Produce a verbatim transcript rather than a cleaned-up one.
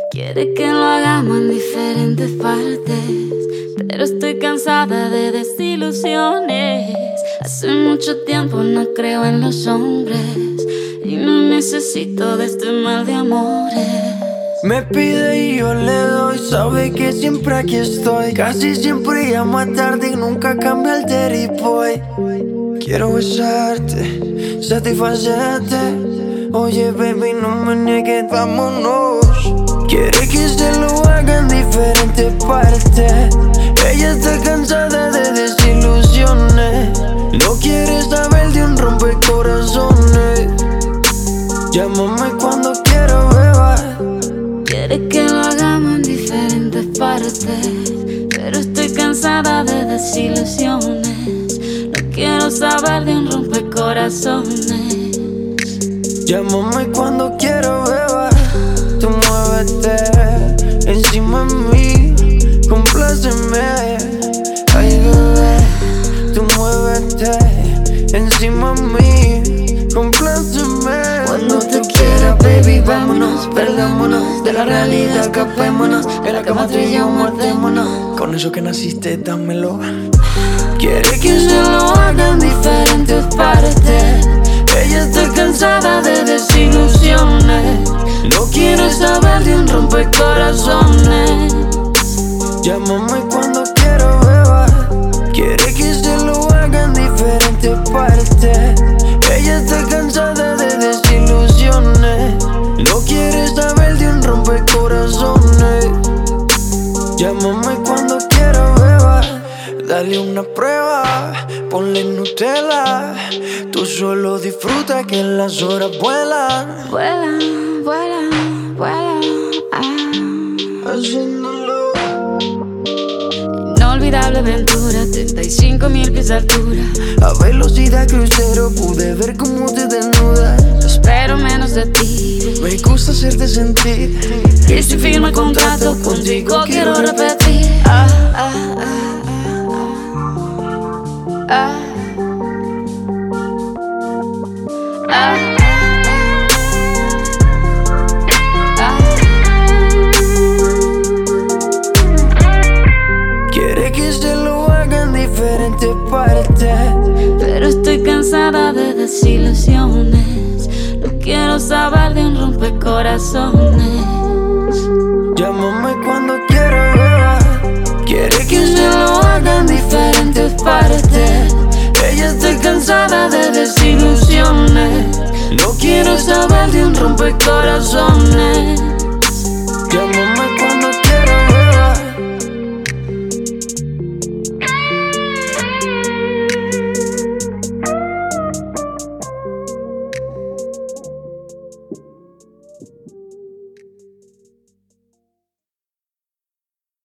Quiere que lo hagamos en diferentes partes, pero estoy cansada de desilusiones. Hace mucho tiempo no creo en los hombres y no necesito de este mal de amores. Me pide y yo le doy, sabe que siempre aquí estoy. Casi siempre llama tarde y nunca cambia el dirty boy. Quiero besarte, satisfacerte. Oye baby, no me niegues, vámonos. Quiere que se lo haga en diferentes partes. Ella está cansada de desilusiones. No quiere saber de un rompecorazones. Llámame cuando quiero beber. Quiere que lo hagamos en diferentes partes, pero estoy cansada de desilusiones. No quiero saber de un rompecorazones. Llámame cuando quiero beber. Tú muévete encima de mí, compláceme. Ay bebé, tú muévete encima de mí, compláceme. Cuando tú quieras, baby, vámonos, perdámonos de la realidad, escapémonos. En la cama trilla, matémonos. Con eso que naciste, dámelo. Quiere que se lo haga en diferentes partes. Ella está cansada de desilusiones. No quiere saber de un rompecorazones. Llámame cuando quiero beber. Quiere que se lo haga en diferentes partes. Ella está cansada de desilusiones. No quiere saber de un rompecorazones. Llámame cuando quiero beber. Dale una prueba, ponle Nutella. Tú solo disfruta que las horas vuelan. Vuelan, vuelan, vuelan, ah. Haciéndolo. Inolvidable aventura, treinta y cinco mil pies de altura. A velocidad crucero pude ver cómo te desnudas. Espero menos de ti. Me gusta hacerte sentir. Y si firmo el contrato contigo quiero repetir. Ah, ah, ah, ah, ah. Ah, ah. Quiere que se lo haga en diferentes partes, pero estoy cansada de desilusiones. No quiero saber de un rompecorazones. Llámame cuando quiero beber. Quiere que se lo haga en diferentes partes. Ella está cansada de desilusiones. No quiero saber de un rompecorazones.